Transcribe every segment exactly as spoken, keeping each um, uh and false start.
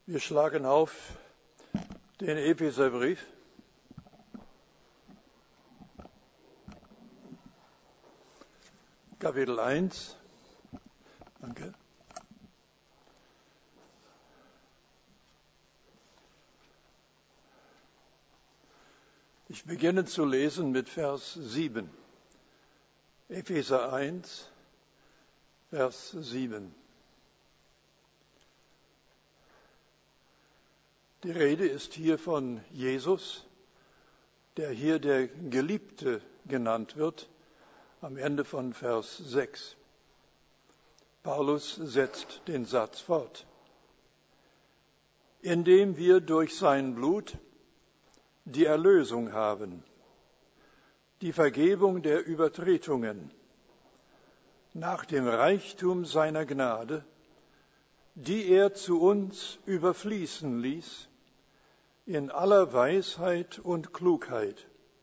Wir schlagen auf den Epheserbrief. Kapitel eins. Danke. Ich beginne zu lesen mit Vers sieben. Epheser eins, Vers sieben. Die Rede ist hier von Jesus, der hier der Geliebte genannt wird, am Ende von Vers sechs. Paulus setzt den Satz fort. Indem wir durch sein Blut die Erlösung haben, die Vergebung der Übertretungen, nach dem Reichtum seiner Gnade, die er zu uns überfließen ließ, in aller Weisheit und Klugheit.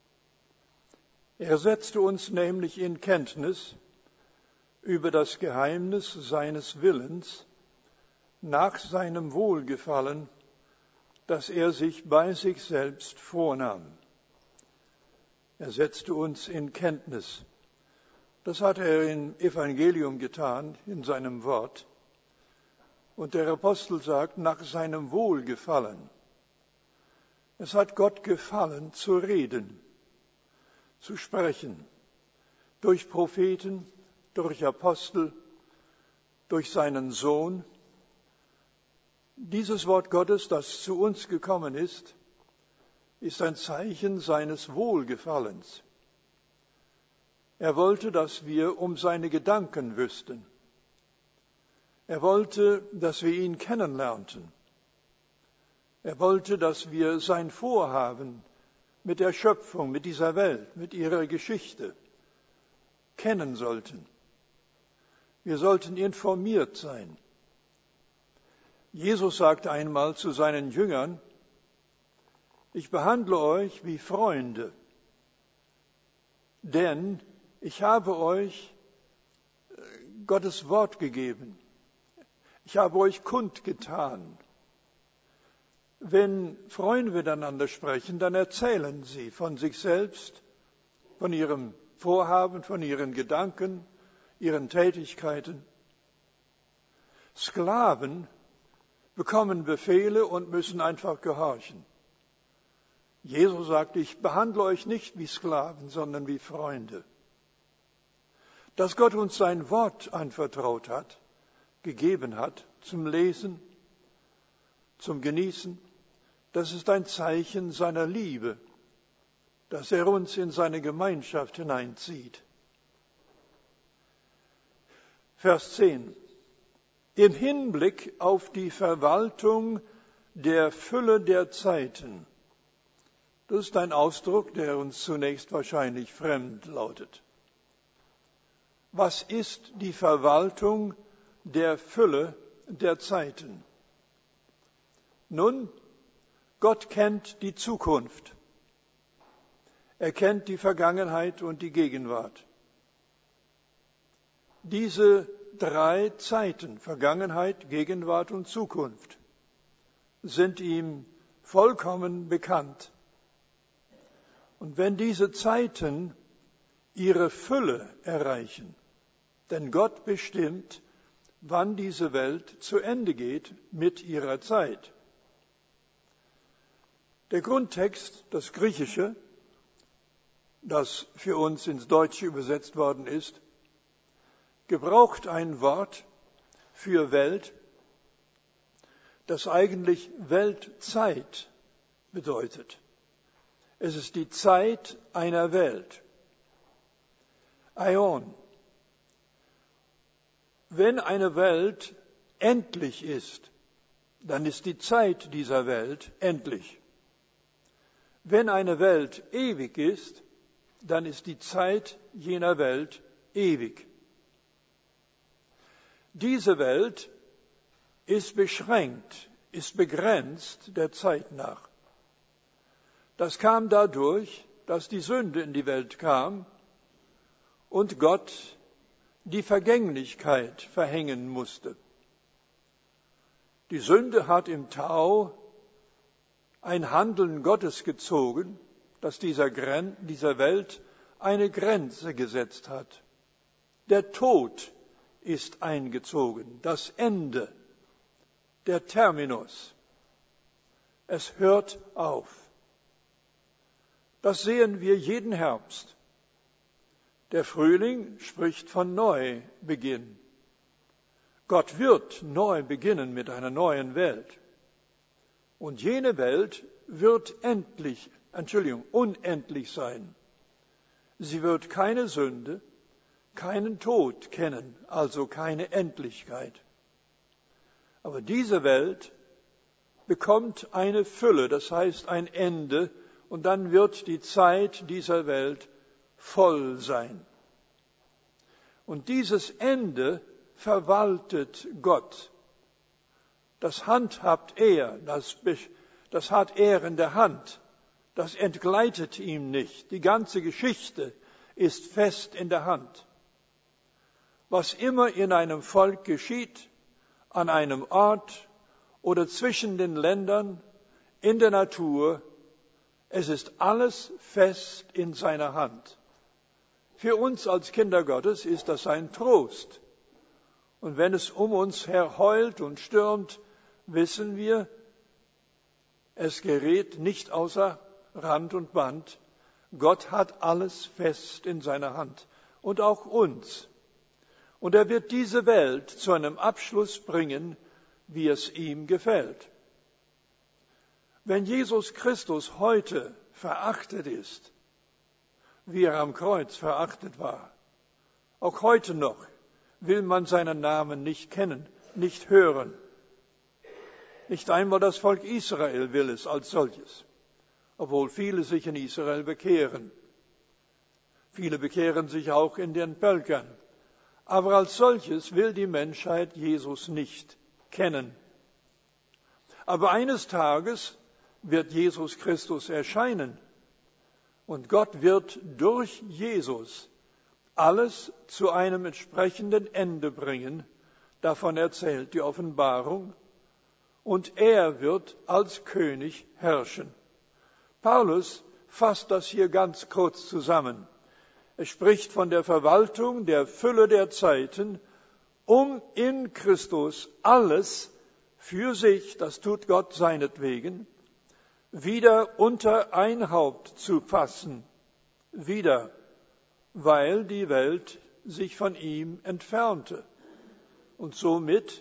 Er setzte uns nämlich in Kenntnis über das Geheimnis seines Willens, nach seinem Wohlgefallen, das er sich bei sich selbst vornahm. Er setzte uns in Kenntnis. Das hat er im Evangelium getan, in seinem Wort. Und der Apostel sagt, nach seinem Wohlgefallen. Es hat Gott gefallen, zu reden, zu sprechen, durch Propheten, durch Apostel, durch seinen Sohn. Dieses Wort Gottes, das zu uns gekommen ist, ist ein Zeichen seines Wohlgefallens. Er wollte, dass wir um seine Gedanken wüssten. Er wollte, dass wir ihn kennenlernten. Er wollte, dass wir sein Vorhaben mit der Schöpfung, mit dieser Welt, mit ihrer Geschichte kennen sollten. Wir sollten informiert sein. Jesus sagte einmal zu seinen Jüngern, ich behandle euch wie Freunde, denn ich habe euch Gottes Wort gegeben. Ich habe euch kundgetan. Wenn Freunde miteinander sprechen, dann erzählen sie von sich selbst, von ihrem Vorhaben, von ihren Gedanken, ihren Tätigkeiten. Sklaven bekommen Befehle und müssen einfach gehorchen. Jesus sagte, ich behandle euch nicht wie Sklaven, sondern wie Freunde. Dass Gott uns sein Wort anvertraut hat, gegeben hat, zum Lesen, zum Genießen, das ist ein Zeichen seiner Liebe, dass er uns in seine Gemeinschaft hineinzieht. Vers zehn. Im Hinblick auf die Verwaltung der Fülle der Zeiten. Das ist ein Ausdruck, der uns zunächst wahrscheinlich fremd lautet. Was ist die Verwaltung der Fülle der Zeiten? Nun, Gott kennt die Zukunft. Er kennt die Vergangenheit und die Gegenwart. Diese drei Zeiten, Vergangenheit, Gegenwart und Zukunft, sind ihm vollkommen bekannt. Und wenn diese Zeiten ihre Fülle erreichen, denn Gott bestimmt, wann diese Welt zu Ende geht mit ihrer Zeit. Der Grundtext, das Griechische, das für uns ins Deutsche übersetzt worden ist, gebraucht ein Wort für Welt, das eigentlich Weltzeit bedeutet. Es ist die Zeit einer Welt. Aion. Wenn eine Welt endlich ist, dann ist die Zeit dieser Welt endlich. Wenn eine Welt ewig ist, dann ist die Zeit jener Welt ewig. Diese Welt ist beschränkt, ist begrenzt der Zeit nach. Das kam dadurch, dass die Sünde in die Welt kam und Gott die Vergänglichkeit verhängen musste. Die Sünde hat im Tau ein Handeln Gottes gezogen, das dieser, Gren- dieser Welt eine Grenze gesetzt hat. Der Tod ist eingezogen, das Ende, der Terminus. Es hört auf. Das sehen wir jeden Herbst. Der Frühling spricht von Neubeginn. Gott wird neu beginnen mit einer neuen Welt. Und jene Welt wird endlich, Entschuldigung, unendlich sein. Sie wird keine Sünde, keinen Tod kennen, also keine Endlichkeit. Aber diese Welt bekommt eine Fülle, das heißt ein Ende, und dann wird die Zeit dieser Welt voll sein. Und dieses Ende verwaltet Gott. Das handhabt er, das, das hat er in der Hand. Das entgleitet ihm nicht. Die ganze Geschichte ist fest in der Hand. Was immer in einem Volk geschieht, an einem Ort oder zwischen den Ländern, in der Natur, es ist alles fest in seiner Hand. Für uns als Kinder Gottes ist das ein Trost. Und wenn es um uns her heult und stürmt, wissen wir, es gerät nicht außer Rand und Band. Gott hat alles fest in seiner Hand und auch uns. Und er wird diese Welt zu einem Abschluss bringen, wie es ihm gefällt. Wenn Jesus Christus heute verachtet ist, wie er am Kreuz verachtet war, auch heute noch will man seinen Namen nicht kennen, nicht hören. Nicht einmal das Volk Israel will es als solches, obwohl viele sich in Israel bekehren. Viele bekehren sich auch in den Völkern. Aber als solches will die Menschheit Jesus nicht kennen. Aber eines Tages wird Jesus Christus erscheinen und Gott wird durch Jesus alles zu einem entsprechenden Ende bringen. Davon erzählt die Offenbarung. Und er wird als König herrschen. Paulus fasst das hier ganz kurz zusammen. Er spricht von der Verwaltung der Fülle der Zeiten, um in Christus alles für sich, das tut Gott seinetwegen, wieder unter ein Haupt zu fassen. Wieder, weil die Welt sich von ihm entfernte. Und somit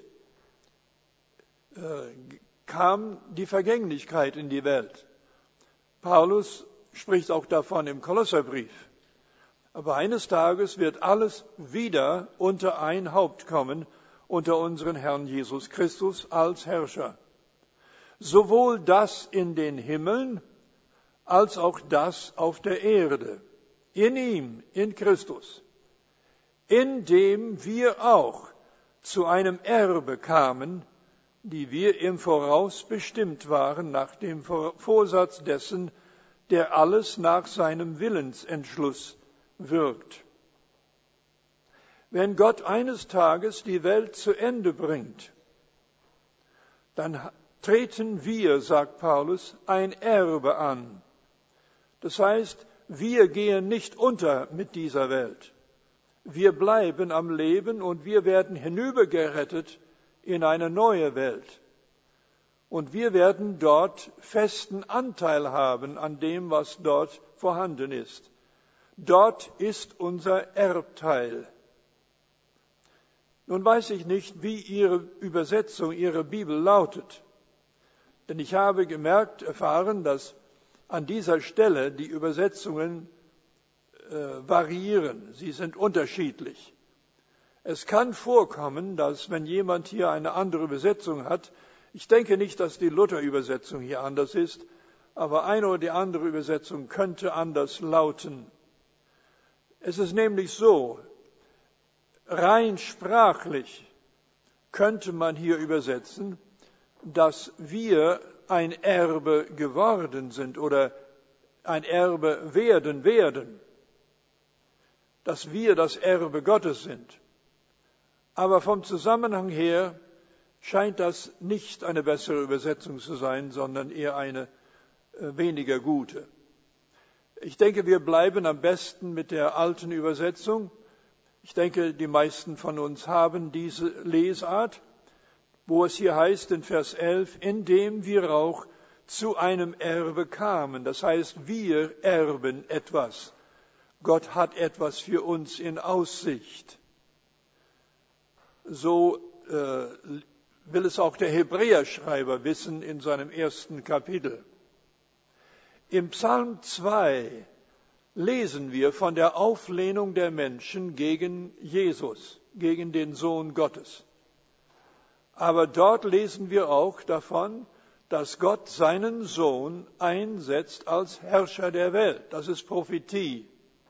äh, kam die Vergänglichkeit in die Welt. Paulus spricht auch davon im Kolosserbrief. Aber eines Tages wird alles wieder unter ein Haupt kommen, unter unseren Herrn Jesus Christus als Herrscher. Sowohl das in den Himmeln als auch das auf der Erde. In ihm, in Christus, in dem wir auch zu einem Erbe kamen, die wir im Voraus bestimmt waren, nach dem Vorsatz dessen, der alles nach seinem Willensentschluss wirkt. Wenn Gott eines Tages die Welt zu Ende bringt, dann treten wir, sagt Paulus, ein Erbe an. Das heißt, wir gehen nicht unter mit dieser Welt. Wir bleiben am Leben und wir werden hinübergerettet in eine neue Welt. Und wir werden dort festen Anteil haben an dem, was dort vorhanden ist. Dort ist unser Erbteil. Nun weiß ich nicht, wie Ihre Übersetzung, Ihre Bibel lautet. Denn ich habe gemerkt, erfahren, dass an dieser Stelle die Übersetzungen äh, variieren. Sie sind unterschiedlich. Es kann vorkommen, dass wenn jemand hier eine andere Übersetzung hat, ich denke nicht, dass die Luther-Übersetzung hier anders ist, aber eine oder die andere Übersetzung könnte anders lauten. Es ist nämlich so, rein sprachlich könnte man hier übersetzen, dass wir ein Erbe geworden sind oder ein Erbe werden werden, dass wir das Erbe Gottes sind. Aber vom Zusammenhang her scheint das nicht eine bessere Übersetzung zu sein, sondern eher eine äh, weniger gute. Ich denke, wir bleiben am besten mit der alten Übersetzung. Ich denke, die meisten von uns haben diese Lesart, wo es hier heißt in Vers elf, indem wir auch zu einem Erbe kamen. Das heißt, wir erben etwas. Gott hat etwas für uns in Aussicht. So äh, will es auch der Hebräerschreiber wissen in seinem ersten Kapitel. Im Psalm zwei lesen wir von der Auflehnung der Menschen gegen Jesus, gegen den Sohn Gottes. Aber dort lesen wir auch davon, dass Gott seinen Sohn einsetzt als Herrscher der Welt. Das ist Prophetie.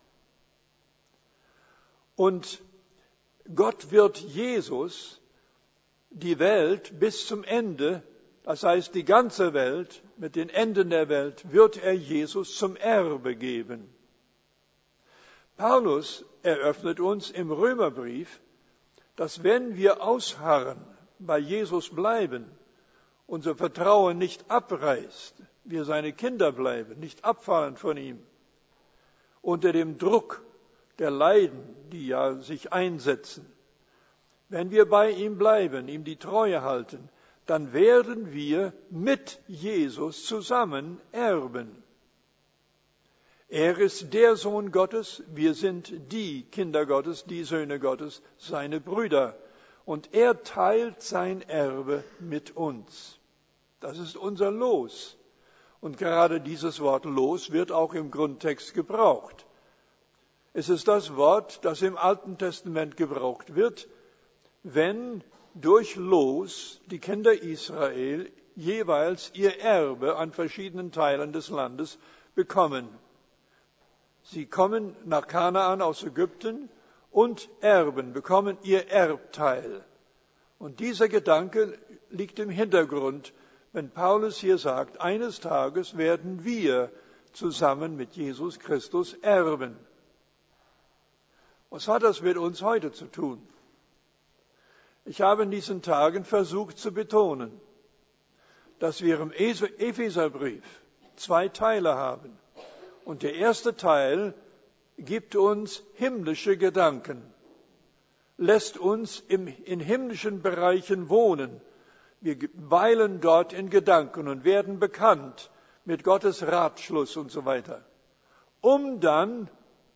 Und Gott wird Jesus die Welt bis zum Ende, das heißt die ganze Welt, mit den Enden der Welt, wird er Jesus zum Erbe geben. Paulus eröffnet uns im Römerbrief, dass wenn wir ausharren, bei Jesus bleiben, unser Vertrauen nicht abreißt, wir seine Kinder bleiben, nicht abfallen von ihm, unter dem Druck der Leiden, die ja sich einsetzen. Wenn wir bei ihm bleiben, ihm die Treue halten, dann werden wir mit Jesus zusammen erben. Er ist der Sohn Gottes, wir sind die Kinder Gottes, die Söhne Gottes, seine Brüder. Und er teilt sein Erbe mit uns. Das ist unser Los. Und gerade dieses Wort Los wird auch im Grundtext gebraucht. Es ist das Wort, das im Alten Testament gebraucht wird, wenn durch Los die Kinder Israel jeweils ihr Erbe an verschiedenen Teilen des Landes bekommen. Sie kommen nach Kanaan aus Ägypten und erben, bekommen ihr Erbteil. Und dieser Gedanke liegt im Hintergrund, wenn Paulus hier sagt, eines Tages werden wir zusammen mit Jesus Christus erben. Was hat das mit uns heute zu tun? Ich habe in diesen Tagen versucht zu betonen, dass wir im Epheserbrief zwei Teile haben. Und der erste Teil gibt uns himmlische Gedanken, lässt uns im, in himmlischen Bereichen wohnen. Wir weilen dort in Gedanken und werden bekannt mit Gottes Ratschluss und so weiter, um dann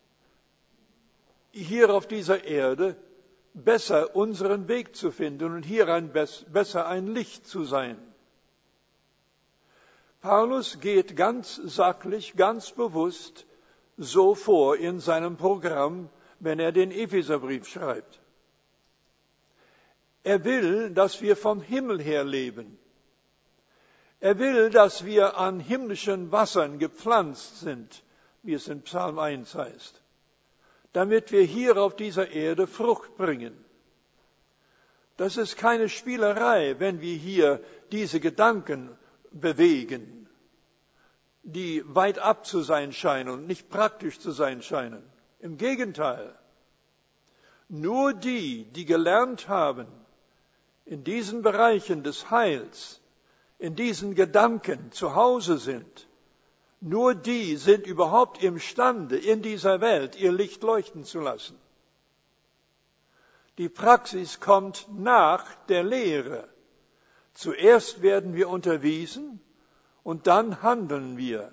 hier auf dieser Erde besser unseren Weg zu finden und hier ein, besser ein Licht zu sein. Paulus geht ganz sachlich, ganz bewusst so vor in seinem Programm, wenn er den Epheserbrief schreibt. Er will, dass wir vom Himmel her leben. Er will, dass wir an himmlischen Wassern gepflanzt sind, wie es in Psalm eins heißt, damit wir hier auf dieser Erde Frucht bringen. Das ist keine Spielerei, wenn wir hier diese Gedanken bewegen, die weit ab zu sein scheinen und nicht praktisch zu sein scheinen. Im Gegenteil, nur die, die gelernt haben, in diesen Bereichen des Heils, in diesen Gedanken zu Hause sind, nur die sind überhaupt imstande, in dieser Welt ihr Licht leuchten zu lassen. Die Praxis kommt nach der Lehre. Zuerst werden wir unterwiesen und dann handeln wir.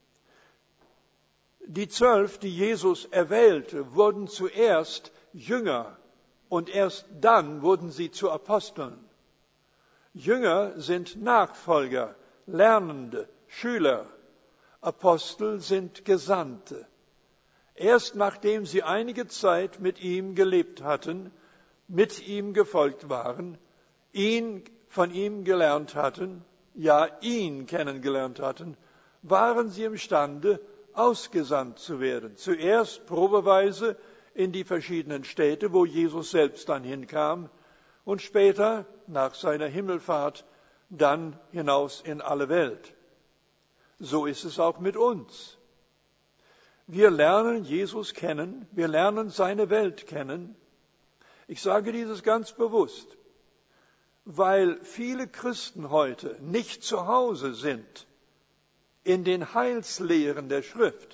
Die Zwölf, die Jesus erwählte, wurden zuerst Jünger und erst dann wurden sie zu Aposteln. Jünger sind Nachfolger, Lernende, Schüler. Apostel sind Gesandte. Erst nachdem sie einige Zeit mit ihm gelebt hatten, mit ihm gefolgt waren, ihn von ihm gelernt hatten, ja ihn kennengelernt hatten, waren sie imstande, ausgesandt zu werden. Zuerst probeweise in die verschiedenen Städte, wo Jesus selbst dann hinkam, und später, nach seiner Himmelfahrt, dann hinaus in alle Welt. So ist es auch mit uns. Wir lernen Jesus kennen, wir lernen seine Welt kennen. Ich sage dieses ganz bewusst, weil viele Christen heute nicht zu Hause sind in den Heilslehren der Schrift.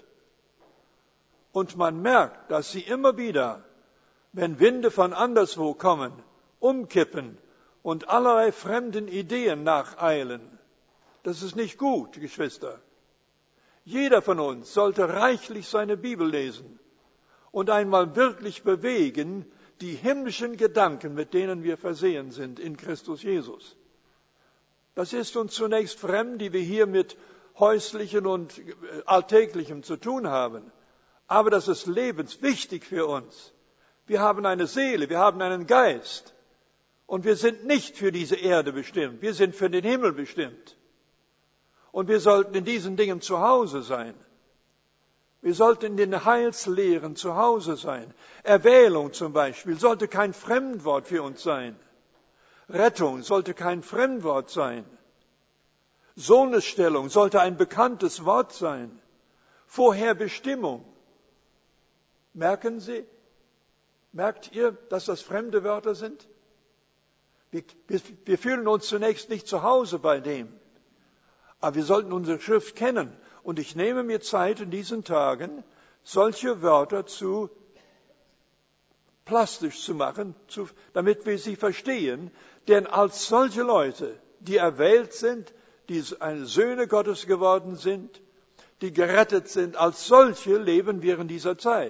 Und man merkt, dass sie immer wieder, wenn Winde von anderswo kommen, umkippen und allerlei fremden Ideen nacheilen. Das ist nicht gut, Geschwister. Jeder von uns sollte reichlich seine Bibel lesen und einmal wirklich bewegen, die himmlischen Gedanken, mit denen wir versehen sind in Christus Jesus. Das ist uns zunächst fremd, die wir hier mit häuslichen und alltäglichem zu tun haben. Aber das ist lebenswichtig für uns. Wir haben eine Seele, wir haben einen Geist. Und wir sind nicht für diese Erde bestimmt, wir sind für den Himmel bestimmt. Und wir sollten in diesen Dingen zu Hause sein. Wir sollten in den Heilslehren zu Hause sein. Erwählung zum Beispiel sollte kein Fremdwort für uns sein. Rettung sollte kein Fremdwort sein. Sohnesstellung sollte ein bekanntes Wort sein. Vorherbestimmung. Merken Sie? Merkt ihr, dass das fremde Wörter sind? Wir, wir, wir fühlen uns zunächst nicht zu Hause bei dem. Aber wir sollten unsere Schrift kennen. Und ich nehme mir Zeit in diesen Tagen, solche Wörter zu plastisch zu machen, zu, damit wir sie verstehen. Denn als solche Leute, die erwählt sind, die eine Söhne Gottes geworden sind, die gerettet sind, als solche leben wir in dieser Zeit.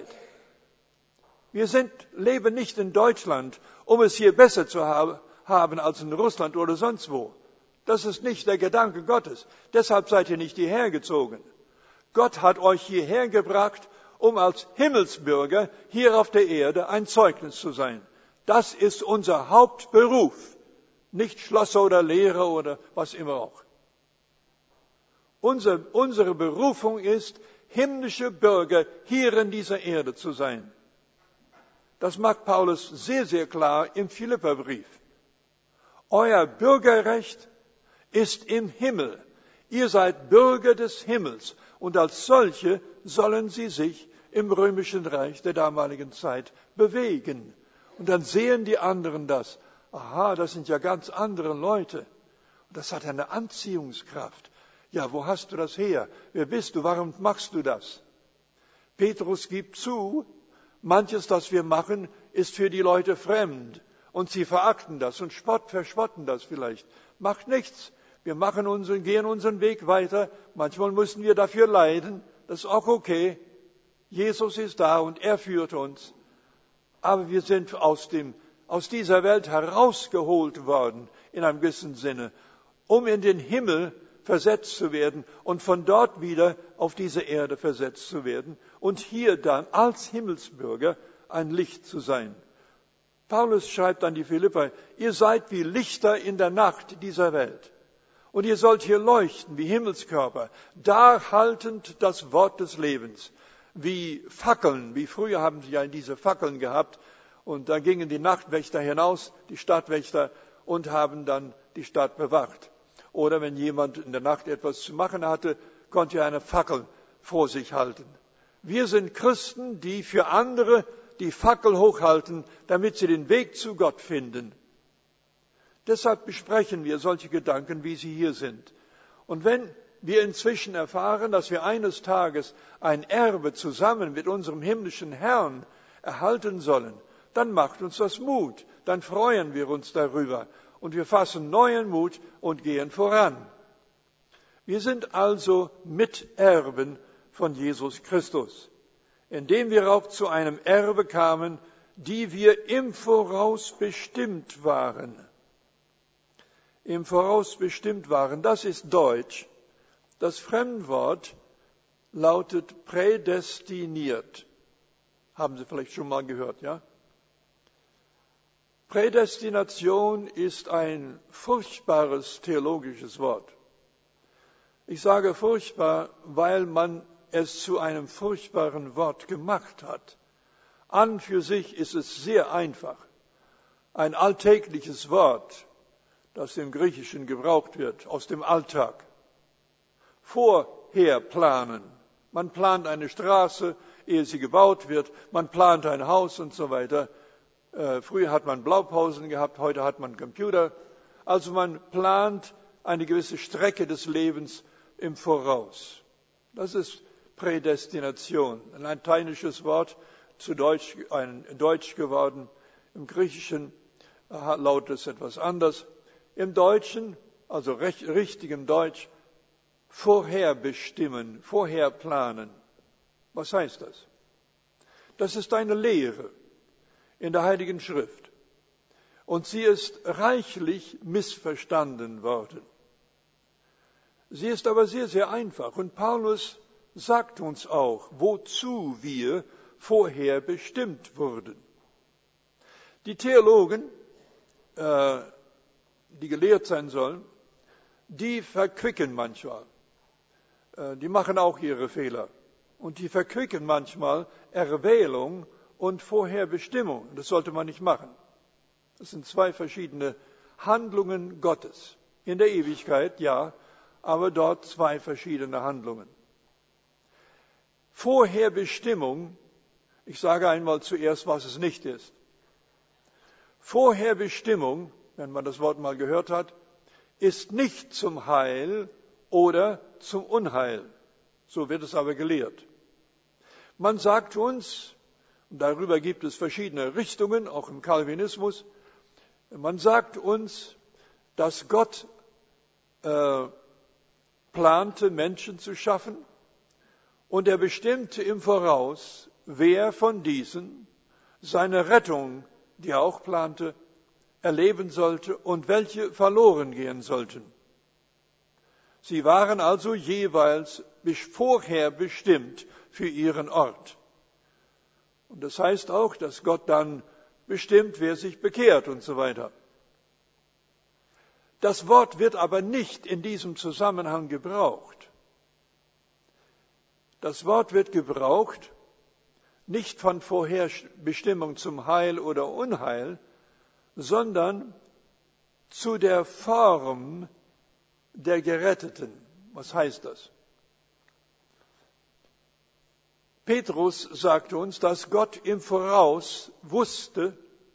Wir sind, leben nicht in Deutschland, um es hier besser zu haben, haben als in Russland oder sonst wo. Das ist nicht der Gedanke Gottes. Deshalb seid ihr nicht hierher gezogen. Gott hat euch hierher gebracht, um als Himmelsbürger hier auf der Erde ein Zeugnis zu sein. Das ist unser Hauptberuf. Nicht Schlosser oder Lehrer oder was immer auch. Unser, unsere Berufung ist, himmlische Bürger hier in dieser Erde zu sein. Das macht Paulus sehr, sehr klar im Philipperbrief. Euer Bürgerrecht ist im Himmel. Ihr seid Bürger des Himmels und als solche sollen sie sich im römischen Reich der damaligen Zeit bewegen. Und dann sehen die anderen das. Aha, das sind ja ganz andere Leute. Und das hat eine Anziehungskraft. Ja, wo hast du das her? Wer bist du? Warum machst du das? Petrus gibt zu, manches, das wir machen, ist für die Leute fremd. Und sie verachten das und spott, verspotten das vielleicht. Macht nichts. Wir machen unseren, gehen unseren Weg weiter. Manchmal müssen wir dafür leiden. Das ist auch okay. Jesus ist da und er führt uns. Aber wir sind aus dem, aus dieser Welt herausgeholt worden, in einem gewissen Sinne, um in den Himmel versetzt zu werden und von dort wieder auf diese Erde versetzt zu werden und hier dann als Himmelsbürger ein Licht zu sein. Paulus schreibt an die Philipper, ihr seid wie Lichter in der Nacht dieser Welt. Und ihr sollt hier leuchten wie Himmelskörper, da haltend das Wort des Lebens, wie Fackeln, wie früher haben sie ja diese Fackeln gehabt. Und da gingen die Nachtwächter hinaus, die Stadtwächter, und haben dann die Stadt bewacht. Oder wenn jemand in der Nacht etwas zu machen hatte, konnte er eine Fackel vor sich halten. Wir sind Christen, die für andere die Fackel hochhalten, damit sie den Weg zu Gott finden. Deshalb besprechen wir solche Gedanken, wie sie hier sind. Und wenn wir inzwischen erfahren, dass wir eines Tages ein Erbe zusammen mit unserem himmlischen Herrn erhalten sollen, dann macht uns das Mut, dann freuen wir uns darüber und wir fassen neuen Mut und gehen voran. Wir sind also Miterben von Jesus Christus, indem wir auch zu einem Erbe kamen, die wir im Voraus bestimmt waren. Im Voraus bestimmt waren, das ist Deutsch. Das Fremdwort lautet prädestiniert. Haben Sie vielleicht schon mal gehört, ja? Prädestination ist ein furchtbares theologisches Wort. Ich sage furchtbar, weil man es zu einem furchtbaren Wort gemacht hat. An für sich ist es sehr einfach. Ein alltägliches Wort, das im Griechischen gebraucht wird, aus dem Alltag. Vorher planen. Man plant eine Straße, ehe sie gebaut wird. Man plant ein Haus und so weiter. Äh, früher hat man Blaupausen gehabt, heute hat man Computer. Also man plant eine gewisse Strecke des Lebens im Voraus. Das ist Prädestination, ein lateinisches Wort, zu Deutsch, ein Deutsch geworden. Im Griechischen lautet es etwas anders. Im Deutschen, also recht, richtigem Deutsch, vorherbestimmen, vorherplanen. Was heißt das? Das ist eine Lehre in der Heiligen Schrift. Und sie ist reichlich missverstanden worden. Sie ist aber sehr, sehr einfach. Und Paulus sagt uns auch, wozu wir vorher bestimmt wurden. Die Theologen, äh, die gelehrt sein sollen, die verquicken manchmal. Äh, die machen auch ihre Fehler. Und die verquicken manchmal Erwählung und Vorherbestimmung. Das sollte man nicht machen. Das sind zwei verschiedene Handlungen Gottes. In der Ewigkeit, ja, aber dort zwei verschiedene Handlungen. Vorherbestimmung, ich sage einmal zuerst, was es nicht ist. Vorherbestimmung, wenn man das Wort mal gehört hat, ist nicht zum Heil oder zum Unheil. So wird es aber gelehrt. Man sagt uns, und darüber gibt es verschiedene Richtungen, auch im Calvinismus, man sagt uns, dass Gott äh, plante, Menschen zu schaffen, und er bestimmte im Voraus, wer von diesen seine Rettung, die er auch plante, erleben sollte und welche verloren gehen sollten. Sie waren also jeweils vorher bestimmt für ihren Ort. Und das heißt auch, dass Gott dann bestimmt, wer sich bekehrt und so weiter. Das Wort wird aber nicht in diesem Zusammenhang gebraucht. Das Wort wird gebraucht, nicht von Vorherbestimmung zum Heil oder Unheil, sondern zu der Form der Geretteten. Was heißt das? Petrus sagte uns, dass Gott im Voraus wusste,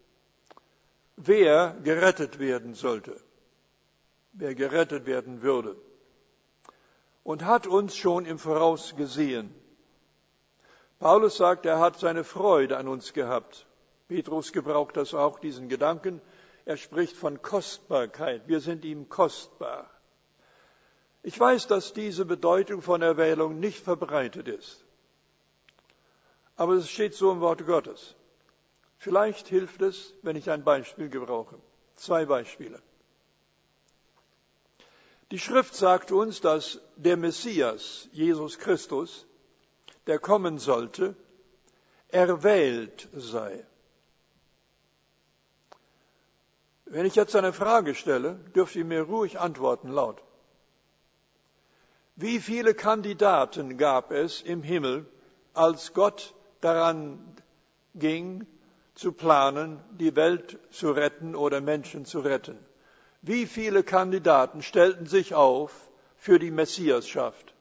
wer gerettet werden sollte, wer gerettet werden würde, und hat uns schon im Voraus gesehen. Paulus sagt, er hat seine Freude an uns gehabt. Petrus gebraucht das auch, diesen Gedanken. Er spricht von Kostbarkeit. Wir sind ihm kostbar. Ich weiß, dass diese Bedeutung von Erwählung nicht verbreitet ist. Aber es steht so im Wort Gottes. Vielleicht hilft es, wenn ich ein Beispiel gebrauche. Zwei Beispiele. Die Schrift sagt uns, dass der Messias, Jesus Christus, der kommen sollte, erwählt sei. Wenn ich jetzt eine Frage stelle, dürft ihr mir ruhig antworten laut. Wie viele Kandidaten gab es im Himmel, als Gott daran ging, zu planen, die Welt zu retten oder Menschen zu retten? Wie viele Kandidaten stellten sich auf für die Messiasschaft?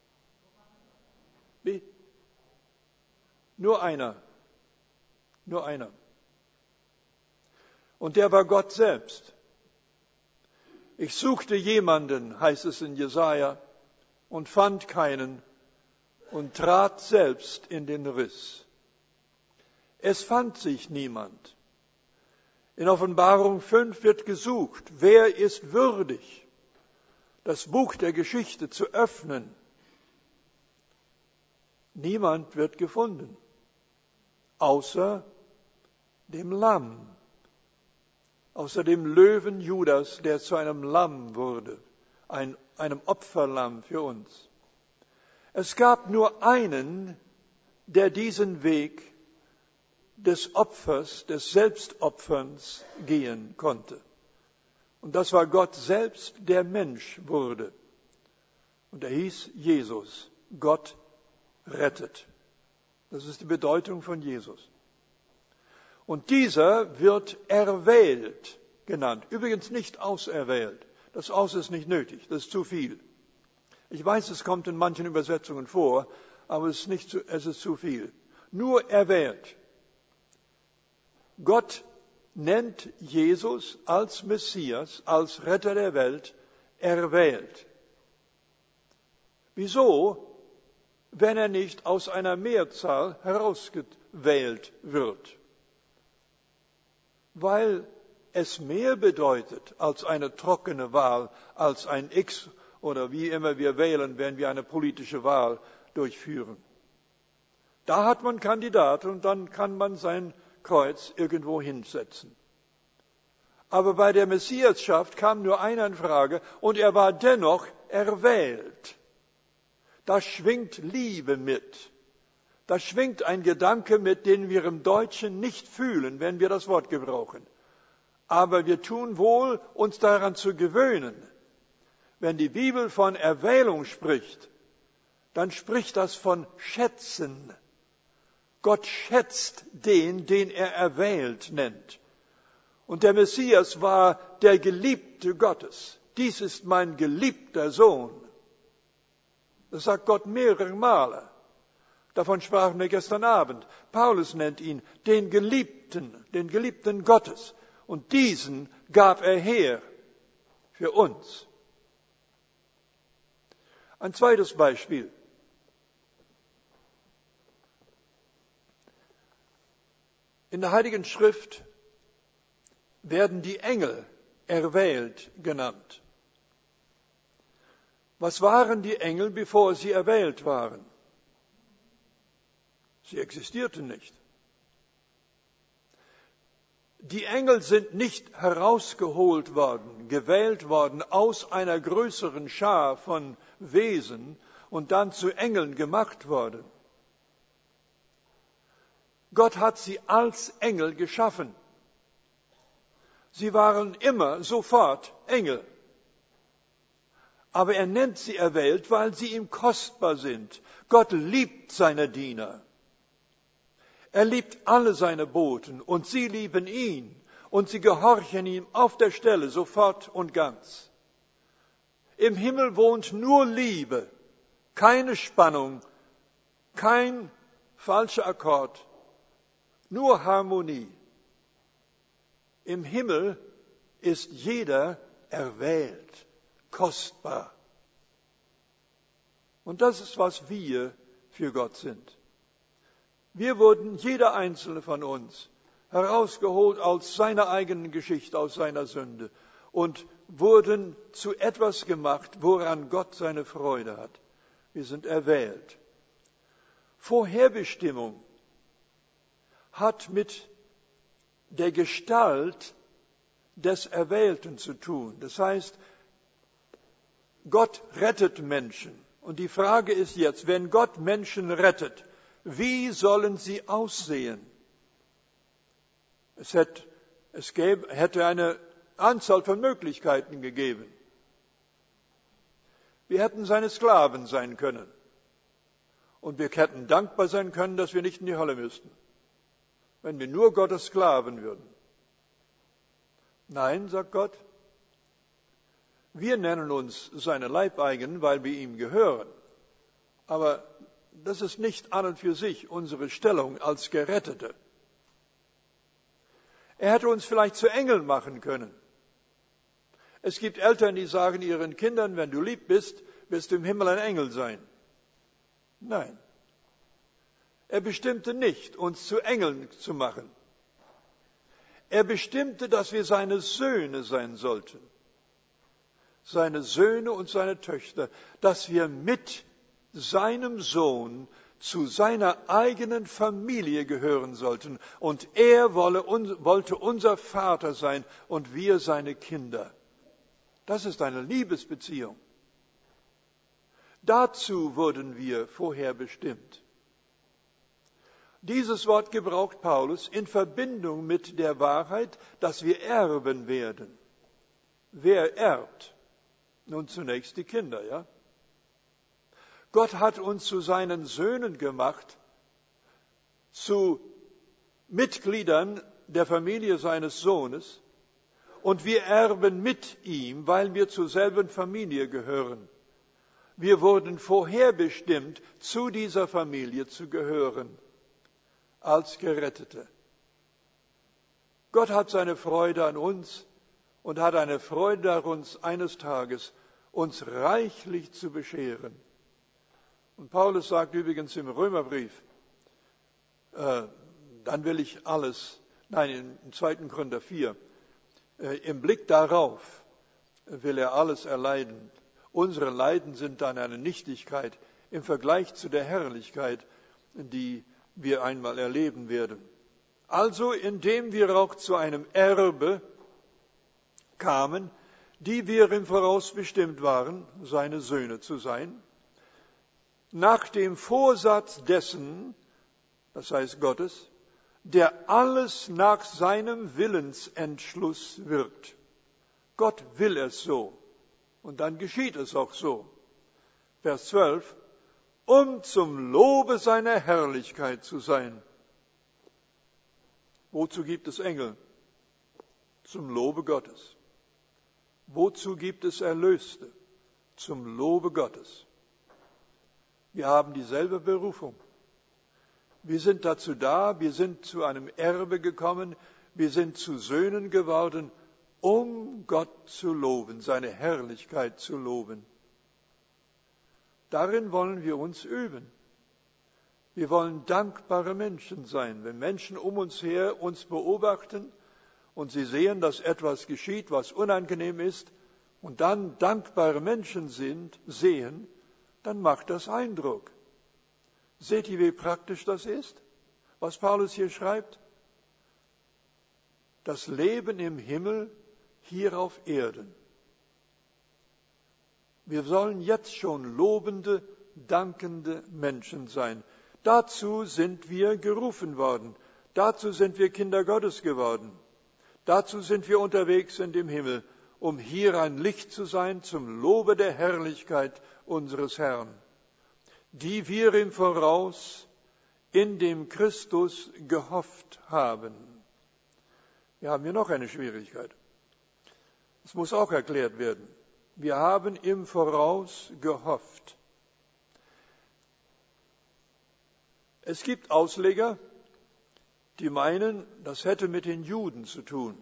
Wie? Nur einer. Nur einer. Und der war Gott selbst. Ich suchte jemanden, heißt es in Jesaja, und fand keinen und trat selbst in den Riss. Es fand sich niemand. In Offenbarung fünf wird gesucht, wer ist würdig, das Buch der Geschichte zu öffnen. Niemand wird gefunden, außer dem Lamm, außer dem Löwen Judas, der zu einem Lamm wurde, ein, einem Opferlamm für uns. Es gab nur einen, der diesen Weg des Opfers, des Selbstopferns gehen konnte. Und das war Gott selbst, der Mensch wurde. Und er hieß Jesus. Gott rettet. Das ist die Bedeutung von Jesus. Und dieser wird erwählt genannt. Übrigens nicht auserwählt. Das Aus ist nicht nötig. Das ist zu viel. Ich weiß, es kommt in manchen Übersetzungen vor, aber es ist, nicht zu, es ist zu viel. Nur erwählt. Gott nennt Jesus als Messias, als Retter der Welt, erwählt. Wieso, wenn er nicht aus einer Mehrzahl herausgewählt wird? Weil es mehr bedeutet als eine trockene Wahl, als ein X oder wie immer wir wählen, wenn wir eine politische Wahl durchführen. Da hat man Kandidaten und dann kann man sein Kreuz irgendwo hinsetzen. Aber bei der Messiasschaft kam nur einer in Frage und er war dennoch erwählt. Da schwingt Liebe mit. Da schwingt ein Gedanke mit, den wir im Deutschen nicht fühlen, wenn wir das Wort gebrauchen. Aber wir tun wohl, uns daran zu gewöhnen. Wenn die Bibel von Erwählung spricht, dann spricht das von Schätzen. Gott schätzt den, den er erwählt nennt. Und der Messias war der Geliebte Gottes. Dies ist mein geliebter Sohn. Das sagt Gott mehrere Male. Davon sprachen wir gestern Abend. Paulus nennt ihn den Geliebten, den Geliebten Gottes. Und diesen gab er her für uns. Ein zweites Beispiel. In der Heiligen Schrift werden die Engel erwählt genannt. Was waren die Engel, bevor sie erwählt waren? Sie existierten nicht. Die Engel sind nicht herausgeholt worden, gewählt worden aus einer größeren Schar von Wesen und dann zu Engeln gemacht worden. Gott hat sie als Engel geschaffen. Sie waren immer sofort Engel. Aber er nennt sie erwählt, weil sie ihm kostbar sind. Gott liebt seine Diener. Er liebt alle seine Boten und sie lieben ihn und sie gehorchen ihm auf der Stelle sofort und ganz. Im Himmel wohnt nur Liebe, keine Spannung, kein falscher Akkord, nur Harmonie. Im Himmel ist jeder erwählt, kostbar. Und das ist, was wir für Gott sind. Wir wurden, jeder einzelne von uns, herausgeholt aus seiner eigenen Geschichte, aus seiner Sünde und wurden zu etwas gemacht, woran Gott seine Freude hat. Wir sind erwählt. Vorherbestimmung hat mit der Gestalt des Erwählten zu tun. Das heißt, Gott rettet Menschen. Und die Frage ist jetzt, wenn Gott Menschen rettet, wie sollen sie aussehen? Es hätte, es gäbe, hätte eine Anzahl von Möglichkeiten gegeben. Wir hätten seine Sklaven sein können. Und wir hätten dankbar sein können, dass wir nicht in die Hölle müssten, wenn wir nur Gottes Sklaven würden. Nein, sagt Gott, wir nennen uns seine Leibeigenen, weil wir ihm gehören. Aber das ist nicht an und für sich unsere Stellung als Gerettete. Er hätte uns vielleicht zu Engeln machen können. Es gibt Eltern, die sagen ihren Kindern, wenn du lieb bist, wirst du im Himmel ein Engel sein. Nein. Er bestimmte nicht, uns zu Engeln zu machen. Er bestimmte, dass wir seine Söhne sein sollten. Seine Söhne und seine Töchter, dass wir mit seinem Sohn zu seiner eigenen Familie gehören sollten. Und er wolle, un, wollte unser Vater sein und wir seine Kinder. Das ist eine Liebesbeziehung. Dazu wurden wir vorher bestimmt. Dieses Wort gebraucht Paulus in Verbindung mit der Wahrheit, dass wir erben werden. Wer erbt? Nun zunächst die Kinder, ja? Gott hat uns zu seinen Söhnen gemacht, zu Mitgliedern der Familie seines Sohnes, und wir erben mit ihm, weil wir zur selben Familie gehören. Wir wurden vorherbestimmt, zu dieser Familie zu gehören, als Gerettete. Gott hat seine Freude an uns und hat eine Freude daran, uns eines Tages uns reichlich zu bescheren. Und Paulus sagt übrigens im Römerbrief, äh, dann will ich alles, nein, im zweiten Korinther vier, äh, im Blick darauf will er alles erleiden. Unsere Leiden sind dann eine Nichtigkeit im Vergleich zu der Herrlichkeit, die wir einmal erleben werden. Also, indem wir auch zu einem Erbe kamen, die wir im Voraus bestimmt waren, seine Söhne zu sein, nach dem Vorsatz dessen, das heißt Gottes, der alles nach seinem Willensentschluss wirkt. Gott will es so und dann geschieht es auch so. Vers zwölf, um zum Lobe seiner Herrlichkeit zu sein. Wozu gibt es Engel? Zum Lobe Gottes. Wozu gibt es Erlöste? Zum Lobe Gottes. Wir haben dieselbe Berufung. Wir sind dazu da, wir sind zu einem Erbe gekommen, wir sind zu Söhnen geworden, um Gott zu loben, seine Herrlichkeit zu loben. Darin wollen wir uns üben. Wir wollen dankbare Menschen sein. Wenn Menschen um uns her uns beobachten und sie sehen, dass etwas geschieht, was unangenehm ist, und dann dankbare Menschen sind, sehen, dann macht das Eindruck. Seht ihr, wie praktisch das ist, was Paulus hier schreibt? Das Leben im Himmel, hier auf Erden. Wir sollen jetzt schon lobende, dankende Menschen sein. Dazu sind wir gerufen worden. Dazu sind wir Kinder Gottes geworden. Dazu sind wir unterwegs in dem Himmel, um hier ein Licht zu sein zum Lobe der Herrlichkeit unseres Herrn, die wir im Voraus in dem Christus gehofft haben. Wir haben hier noch eine Schwierigkeit. Es muss auch erklärt werden. Wir haben im Voraus gehofft. Es gibt Ausleger, die meinen, das hätte mit den Juden zu tun.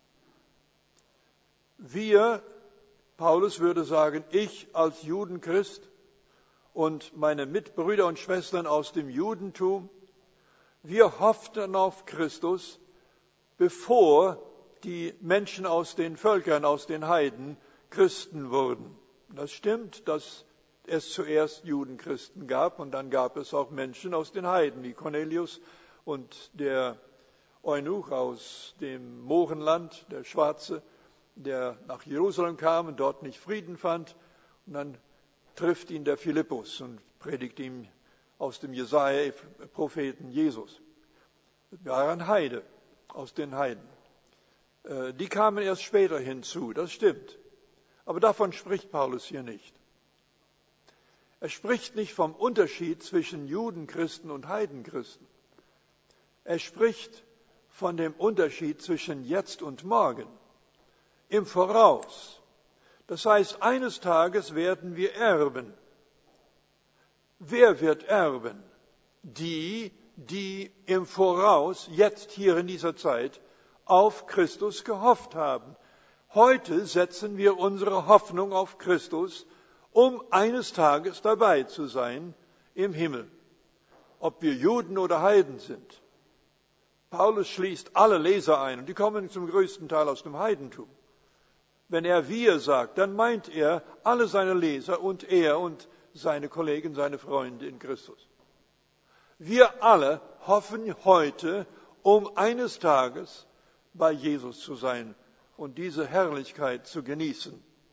Wir, Paulus würde sagen, ich als Judenchrist und meine Mitbrüder und Schwestern aus dem Judentum, wir hofften auf Christus, bevor die Menschen aus den Völkern, aus den Heiden, Christen wurden. Das stimmt, dass es zuerst Judenchristen gab und dann gab es auch Menschen aus den Heiden, wie Cornelius und der Eunuch aus dem Mohrenland, der Schwarze, der nach Jerusalem kam und dort nicht Frieden fand. Und dann trifft ihn der Philippus und predigt ihm aus dem Jesaja-Propheten Jesus. Wir waren Heide, aus den Heiden. Die kamen erst später hinzu, das stimmt. Aber davon spricht Paulus hier nicht. Er spricht nicht vom Unterschied zwischen Judenchristen und Heidenchristen. Er spricht von dem Unterschied zwischen jetzt und morgen. Im Voraus. Das heißt, eines Tages werden wir erben. Wer wird erben? Die, die im Voraus, jetzt hier in dieser Zeit, auf Christus gehofft haben. Heute setzen wir unsere Hoffnung auf Christus, um eines Tages dabei zu sein im Himmel. Ob wir Juden oder Heiden sind. Paulus schließt alle Leser ein, und die kommen zum größten Teil aus dem Heidentum. Wenn er wir sagt, dann meint er alle seine Leser und er und seine Kollegen, seine Freunde in Christus. Wir alle hoffen heute, um eines Tages bei Jesus zu sein und diese Herrlichkeit zu genießen.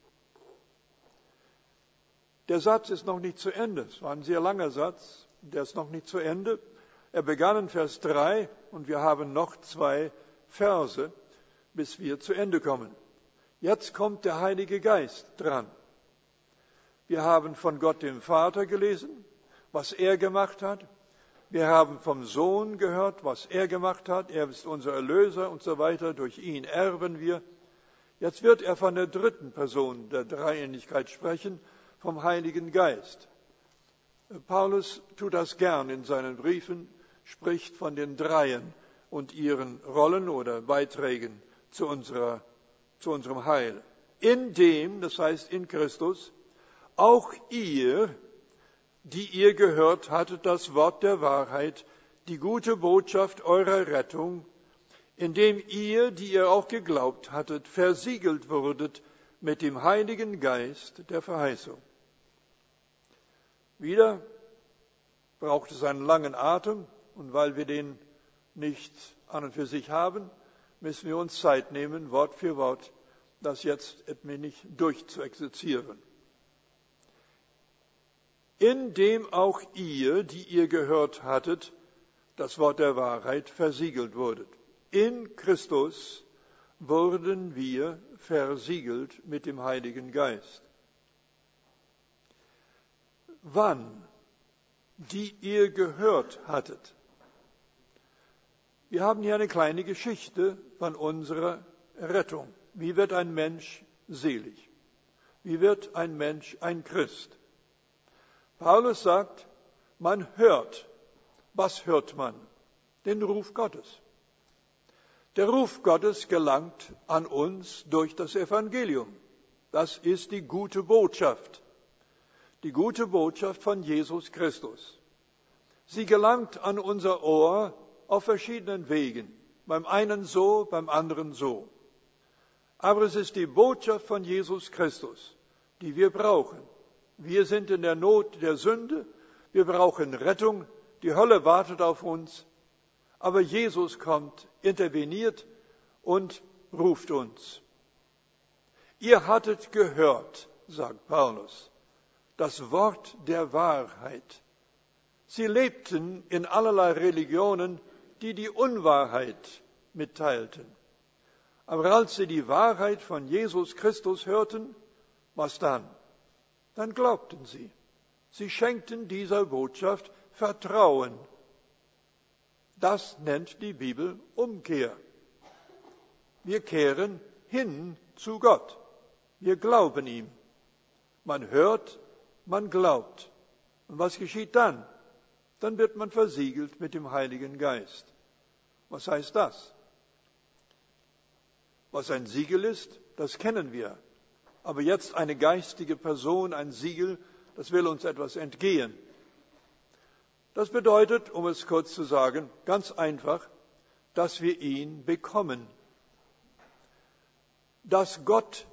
Der Satz ist noch nicht zu Ende. Es war ein sehr langer Satz, der ist noch nicht zu Ende. Er begann in Vers drei und wir haben noch zwei Verse, bis wir zu Ende kommen. Jetzt kommt der Heilige Geist dran. Wir haben von Gott dem Vater gelesen, was er gemacht hat. Wir haben vom Sohn gehört, was er gemacht hat. Er ist unser Erlöser und so weiter. Durch ihn erben wir. Jetzt wird er von der dritten Person der Dreieinigkeit sprechen, vom Heiligen Geist. Paulus tut das gern in seinen Briefen, spricht von den Dreien und ihren Rollen oder Beiträgen zu, unserer, zu unserem Heil. In dem, das heißt in Christus, auch ihr, die ihr gehört hattet, das Wort der Wahrheit, die gute Botschaft eurer Rettung, indem ihr, die ihr auch geglaubt hattet, versiegelt wurdet mit dem Heiligen Geist der Verheißung. Wieder braucht es einen langen Atem, und weil wir den nicht an und für sich haben, müssen wir uns Zeit nehmen, Wort für Wort, das jetzt ein wenig durchzuexerzieren. Indem auch ihr, die ihr gehört hattet, das Wort der Wahrheit versiegelt wurdet. In Christus wurden wir versiegelt mit dem Heiligen Geist. Wann? Die ihr gehört hattet. Wir haben hier eine kleine Geschichte von unserer Rettung. Wie wird ein Mensch selig? Wie wird ein Mensch ein Christ? Paulus sagt, man hört. Was hört man? Den Ruf Gottes. Der Ruf Gottes gelangt an uns durch das Evangelium. Das ist die gute Botschaft. Die gute Botschaft von Jesus Christus. Sie gelangt an unser Ohr auf verschiedenen Wegen. Beim einen so, beim anderen so. Aber es ist die Botschaft von Jesus Christus, die wir brauchen. Wir sind in der Not der Sünde. Wir brauchen Rettung. Die Hölle wartet auf uns. Aber Jesus kommt, interveniert und ruft uns. Ihr hattet gehört, sagt Paulus, das Wort der Wahrheit. Sie lebten in allerlei Religionen, die die Unwahrheit mitteilten. Aber als sie die Wahrheit von Jesus Christus hörten, was dann? Dann glaubten sie. Sie schenkten dieser Botschaft Vertrauen. Das nennt die Bibel Umkehr. Wir kehren hin zu Gott. Wir glauben ihm. Man hört, man glaubt. Und was geschieht dann? Dann wird man versiegelt mit dem Heiligen Geist. Was heißt das? Was ein Siegel ist, das kennen wir. Aber jetzt eine geistige Person, ein Siegel, das will uns etwas entgehen. Das bedeutet, um es kurz zu sagen, ganz einfach, dass wir ihn bekommen. Dass Gott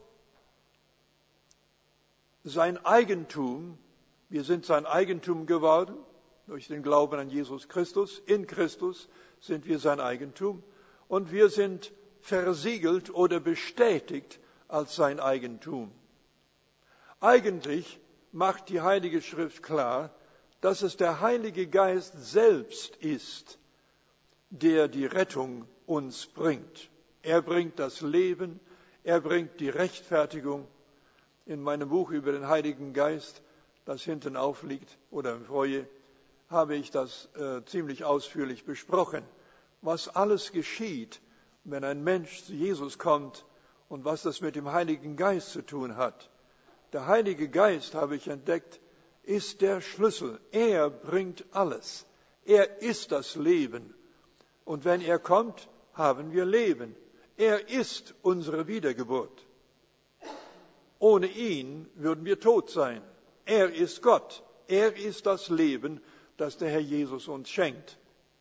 sein Eigentum, wir sind sein Eigentum geworden, durch den Glauben an Jesus Christus. In Christus sind wir sein Eigentum und wir sind versiegelt oder bestätigt als sein Eigentum. Eigentlich macht die Heilige Schrift klar, dass es der Heilige Geist selbst ist, der die Rettung uns bringt. Er bringt das Leben, er bringt die Rechtfertigung. In meinem Buch über den Heiligen Geist, das hinten aufliegt oder im Foyer, habe ich das äh, ziemlich ausführlich besprochen, was alles geschieht, wenn ein Mensch zu Jesus kommt und was das mit dem Heiligen Geist zu tun hat. Der Heilige Geist, habe ich entdeckt, ist der Schlüssel. Er bringt alles. Er ist das Leben. Und wenn er kommt, haben wir Leben. Er ist unsere Wiedergeburt. Ohne ihn würden wir tot sein. Er ist Gott. Er ist das Leben, das der Herr Jesus uns schenkt.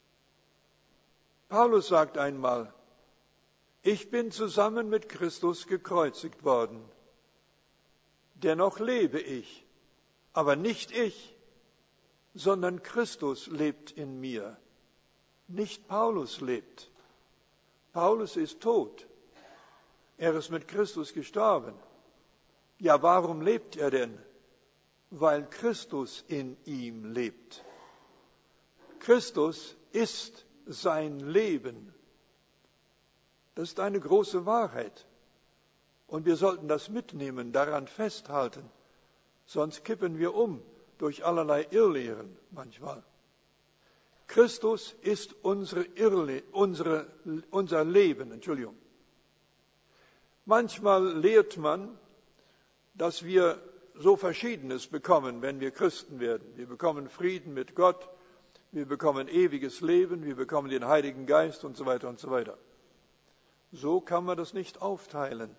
Paulus sagt einmal, ich bin zusammen mit Christus gekreuzigt worden. Dennoch lebe ich, aber nicht ich, sondern Christus lebt in mir. Nicht Paulus lebt. Paulus ist tot. Er ist mit Christus gestorben. Ja, warum lebt er denn? Weil Christus in ihm lebt. Christus ist sein Leben. Das ist eine große Wahrheit. Und wir sollten das mitnehmen, daran festhalten. Sonst kippen wir um durch allerlei Irrlehren manchmal. Christus ist unsere Irrle- unsere, unser Leben. Entschuldigung. Manchmal lehrt man, dass wir so Verschiedenes bekommen, wenn wir Christen werden. Wir bekommen Frieden mit Gott, wir bekommen ewiges Leben, wir bekommen den Heiligen Geist und so weiter und so weiter. So kann man das nicht aufteilen.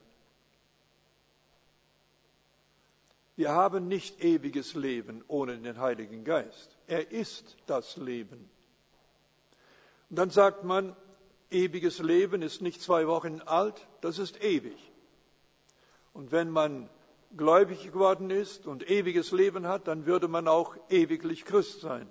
Wir haben nicht ewiges Leben ohne den Heiligen Geist. Er ist das Leben. Und dann sagt man, ewiges Leben ist nicht zwei Wochen alt, das ist ewig. Und wenn man gläubig geworden ist und ewiges Leben hat, dann würde man auch ewiglich Christ sein.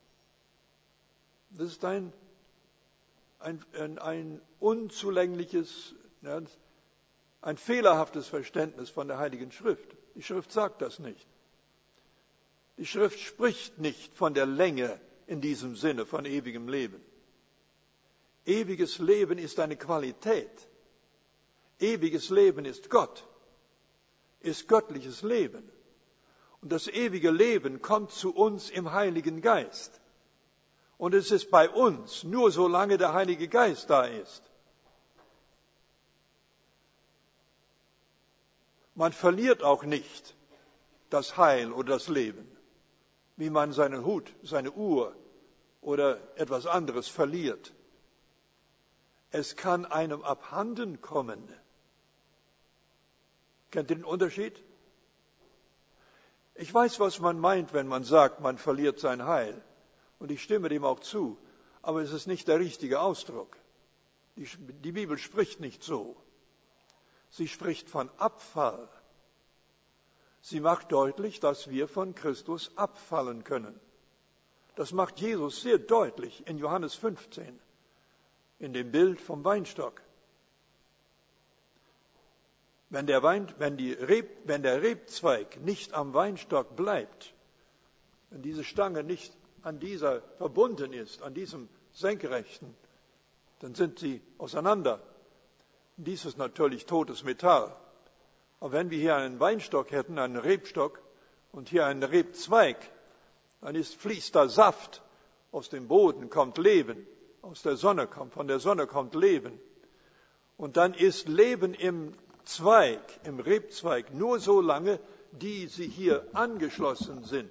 Das ist ein, ein, ein, ein unzulängliches, ja, ein fehlerhaftes Verständnis von der Heiligen Schrift. Die Schrift sagt das nicht. Die Schrift spricht nicht von der Länge in diesem Sinne von ewigem Leben. Ewiges Leben ist eine Qualität. Ewiges Leben ist Gott, ist göttliches Leben. Und das ewige Leben kommt zu uns im Heiligen Geist. Und es ist bei uns nur solange der Heilige Geist da ist. Man verliert auch nicht das Heil oder das Leben, wie man seinen Hut, seine Uhr oder etwas anderes verliert. Es kann einem abhanden kommen. Kennt ihr den Unterschied? Ich weiß, was man meint, wenn man sagt, man verliert sein Heil. Und ich stimme dem auch zu. Aber es ist nicht der richtige Ausdruck. Die, die Bibel spricht nicht so. Sie spricht von Abfall. Sie macht deutlich, dass wir von Christus abfallen können. Das macht Jesus sehr deutlich in Johannes fünfzehn, in dem Bild vom Weinstock. Wenn der, Wein, wenn, die Reb, wenn der Rebzweig nicht am Weinstock bleibt, wenn diese Stange nicht an dieser verbunden ist, an diesem Senkrechten, dann sind sie auseinander. Dies ist natürlich totes Metall. Aber wenn wir hier einen Weinstock hätten, einen Rebstock und hier einen Rebzweig, dann ist, fließt da Saft, aus dem Boden kommt Leben, aus der Sonne kommt, von der Sonne kommt Leben. Und dann ist Leben im Zweig, im Rebzweig, nur so lange, die sie hier angeschlossen sind.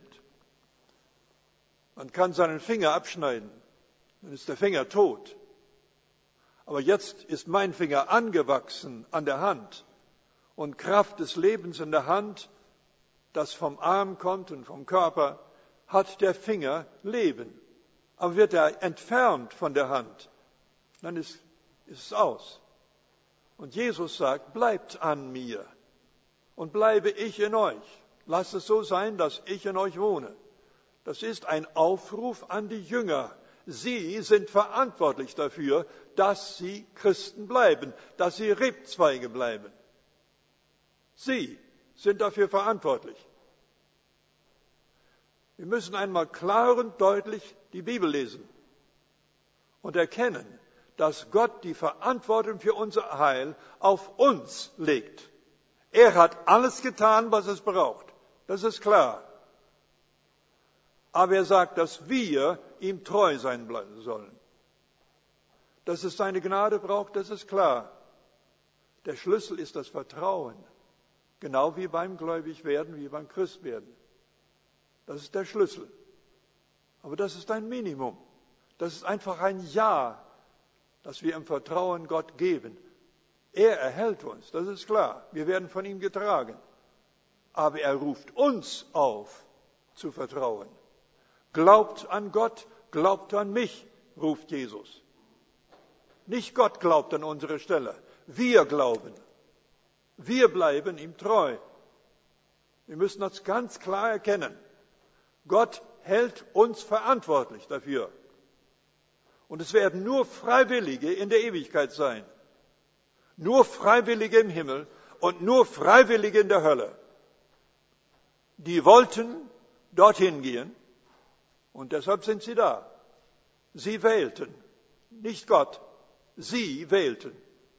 Man kann seinen Finger abschneiden, dann ist der Finger tot. Aber jetzt ist mein Finger angewachsen an der Hand und Kraft des Lebens in der Hand, das vom Arm kommt und vom Körper, hat der Finger Leben. Aber wird er entfernt von der Hand, dann ist, ist es aus. Und Jesus sagt, bleibt an mir und bleibe ich in euch. Lasst es so sein, dass ich in euch wohne. Das ist ein Aufruf an die Jünger. Sie sind verantwortlich dafür, dass sie Christen bleiben, dass sie Rebzweige bleiben. Sie sind dafür verantwortlich. Wir müssen einmal klar und deutlich die Bibel lesen und erkennen, dass Gott die Verantwortung für unser Heil auf uns legt. Er hat alles getan, was es braucht. Das ist klar. Aber er sagt, dass wir ihm treu sein sollen. Dass es seine Gnade braucht, das ist klar. Der Schlüssel ist das Vertrauen. Genau wie beim Gläubigwerden, wie beim Christwerden. Das ist der Schlüssel. Aber das ist ein Minimum. Das ist einfach ein Ja, das wir im Vertrauen Gott geben. Er erhält uns, das ist klar. Wir werden von ihm getragen. Aber er ruft uns auf, zu vertrauen. Glaubt an Gott, glaubt an mich, ruft Jesus. Nicht Gott glaubt an unsere Stelle. Wir glauben. Wir bleiben ihm treu. Wir müssen das ganz klar erkennen. Gott hält uns verantwortlich dafür. Und es werden nur Freiwillige in der Ewigkeit sein. Nur Freiwillige im Himmel und nur Freiwillige in der Hölle. Die wollten dorthin gehen und deshalb sind sie da. Sie wählten, nicht Gott, sie wählten.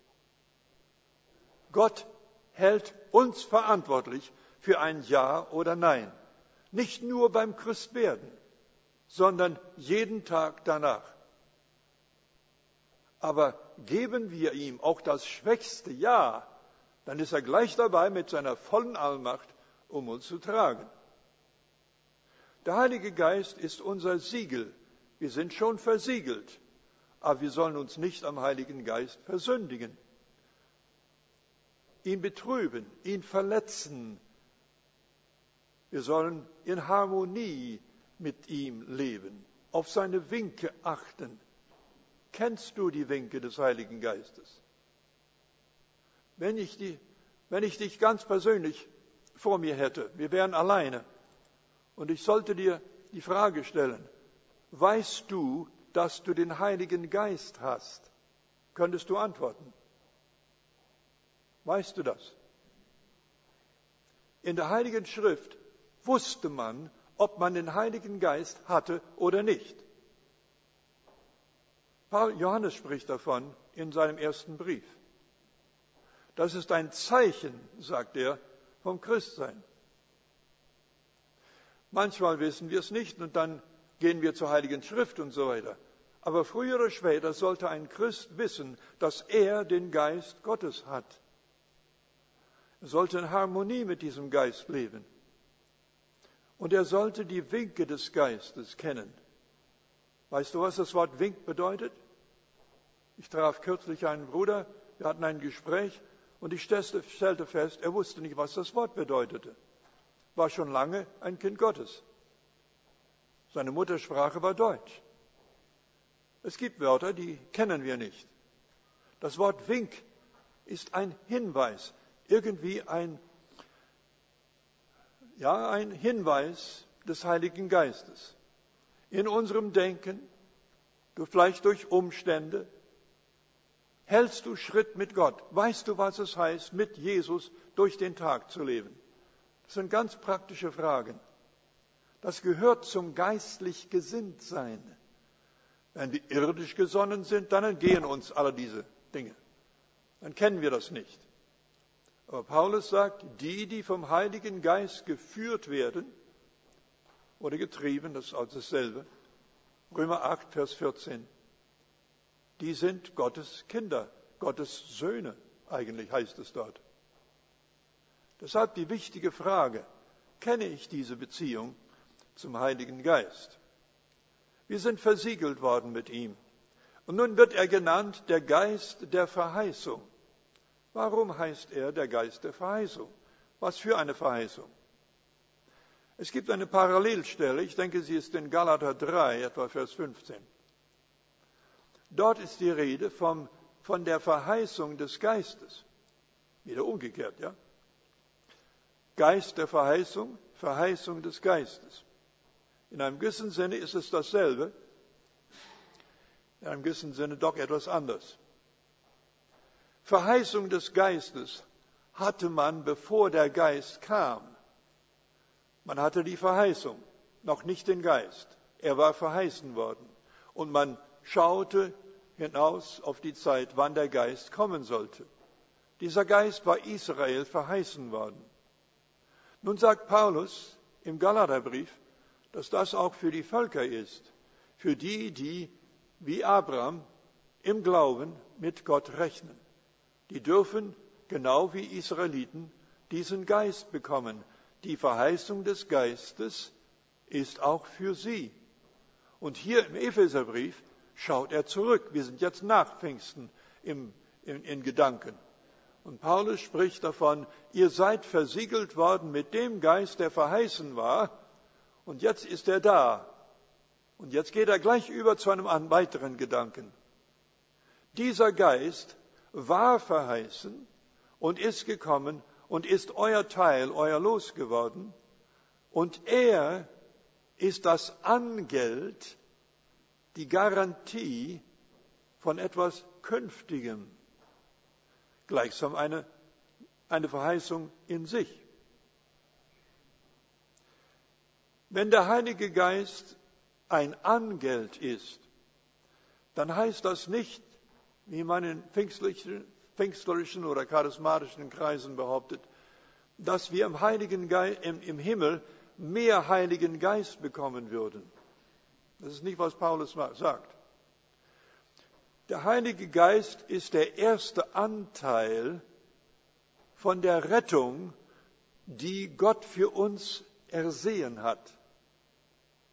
Gott hält uns verantwortlich für ein Ja oder Nein. Nicht nur beim Christwerden, sondern jeden Tag danach. Aber geben wir ihm auch das schwächste Ja, dann ist er gleich dabei mit seiner vollen Allmacht, um uns zu tragen. Der Heilige Geist ist unser Siegel Wir sind schon versiegelt, aber wir sollen uns nicht am Heiligen Geist versündigen, ihn betrüben, ihn verletzen. Wir sollen in Harmonie mit ihm leben, auf seine Winke achten. Kennst du die Winke des Heiligen Geistes? Wenn ich, die, wenn ich dich ganz persönlich vor mir hätte, wir wären alleine, und ich sollte dir die Frage stellen, weißt du, dass du den Heiligen Geist hast? Könntest du antworten? Weißt du das? In der Heiligen Schrift wusste man, ob man den Heiligen Geist hatte oder nicht. Paul Johannes spricht davon in seinem ersten Brief. Das ist ein Zeichen, sagt er, vom Christsein. Manchmal wissen wir es nicht und dann gehen wir zur Heiligen Schrift und so weiter. Aber früher oder später sollte ein Christ wissen, dass er den Geist Gottes hat. Er sollte in Harmonie mit diesem Geist leben. Und er sollte die Winke des Geistes kennen. Weißt du, was das Wort Wink bedeutet? Ich traf kürzlich einen Bruder, wir hatten ein Gespräch und ich stellte fest, er wusste nicht, was das Wort bedeutete. War schon lange ein Kind Gottes. Seine Muttersprache war Deutsch. Es gibt Wörter, die kennen wir nicht. Das Wort Wink ist ein Hinweis, irgendwie ein, ja, ein Hinweis des Heiligen Geistes. In unserem Denken, vielleicht durch Umstände, hältst du Schritt mit Gott. Weißt du, was es heißt, mit Jesus durch den Tag zu leben? Das sind ganz praktische Fragen. Das gehört zum geistlich Gesinntsein. Wenn wir irdisch gesonnen sind, dann entgehen uns alle diese Dinge. Dann kennen wir das nicht. Aber Paulus sagt, die, die vom Heiligen Geist geführt werden oder getrieben, das ist auch dasselbe, Römer acht, Vers vierzehn, die sind Gottes Kinder, Gottes Söhne, eigentlich heißt es dort. Deshalb die wichtige Frage, kenne ich diese Beziehung zum Heiligen Geist? Wir sind versiegelt worden mit ihm. Und nun wird er genannt der Geist der Verheißung. Warum heißt er der Geist der Verheißung? Was für eine Verheißung? Es gibt eine Parallelstelle, ich denke, sie ist in Galater drei, etwa Vers fünfzehn. Dort ist die Rede vom, von der Verheißung des Geistes. Wieder umgekehrt, ja? Geist der Verheißung, Verheißung des Geistes. In einem gewissen Sinne ist es dasselbe, in einem gewissen Sinne doch etwas anders. Verheißung des Geistes hatte man, bevor der Geist kam. Man hatte die Verheißung, noch nicht den Geist. Er war verheißen worden. Und man schaute hinaus auf die Zeit, wann der Geist kommen sollte. Dieser Geist war Israel verheißen worden. Nun sagt Paulus im Galaterbrief, dass das auch für die Völker ist, für die, die wie Abraham im Glauben mit Gott rechnen. Die dürfen, genau wie Israeliten, diesen Geist bekommen. Die Verheißung des Geistes ist auch für sie. Und hier im Epheserbrief schaut er zurück. Wir sind jetzt nach Pfingsten im, in, in Gedanken. Und Paulus spricht davon, ihr seid versiegelt worden mit dem Geist, der verheißen war. Und jetzt ist er da. Und jetzt geht er gleich über zu einem weiteren Gedanken. Dieser Geist war verheißen und ist gekommen und ist euer Teil, euer Los geworden. Und er ist das Angeld, die Garantie von etwas Künftigem. Gleichsam eine, eine Verheißung in sich. Wenn der Heilige Geist ein Angeld ist, dann heißt das nicht, wie man in pfingstlichen, pfingstlerischen oder charismatischen Kreisen behauptet, dass wir im, Heiligen Geist, im, im Himmel mehr Heiligen Geist bekommen würden. Das ist nicht, was Paulus sagt. Der Heilige Geist ist der erste Anteil von der Rettung, die Gott für uns ersehen hat.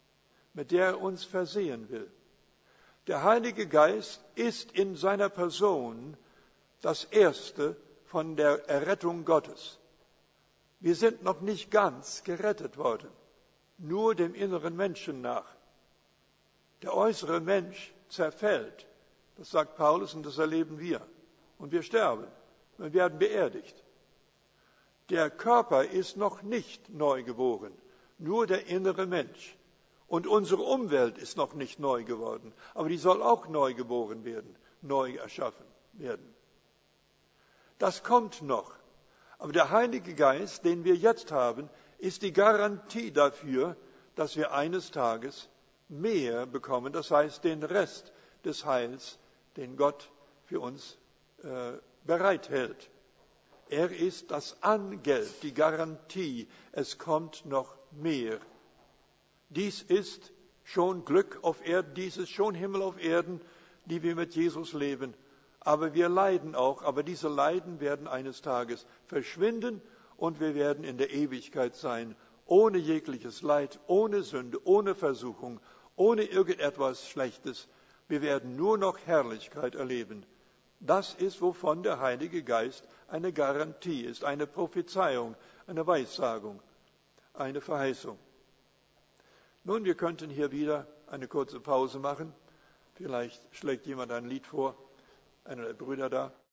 mit der er uns versehen will. Der Heilige Geist ist in seiner Person das Erste von der Errettung Gottes. Wir sind noch nicht ganz gerettet worden, nur dem inneren Menschen nach. Der äußere Mensch zerfällt, das sagt Paulus und das erleben wir. Und wir sterben, wir werden beerdigt. Der Körper ist noch nicht neu geboren, nur der innere Mensch. Und unsere Umwelt ist noch nicht neu geworden, aber die soll auch neu geboren werden, neu erschaffen werden. Das kommt noch. Aber der Heilige Geist, den wir jetzt haben, ist die Garantie dafür, dass wir eines Tages mehr bekommen, das heißt den Rest des Heils, den Gott für uns äh, bereithält. Er ist das Angeld, die Garantie, es kommt noch mehr. Dies ist schon Glück auf Erden, dies ist schon Himmel auf Erden, die wir mit Jesus leben. Aber wir leiden auch, aber diese Leiden werden eines Tages verschwinden und wir werden in der Ewigkeit sein, ohne jegliches Leid, ohne Sünde, ohne Versuchung, ohne irgendetwas Schlechtes. Wir werden nur noch Herrlichkeit erleben. Das ist, wovon der Heilige Geist eine Garantie ist, eine Prophezeiung, eine Weissagung, eine Verheißung. Nun, wir könnten hier wieder eine kurze Pause machen. Vielleicht schlägt jemand ein Lied vor, einer der Brüder da.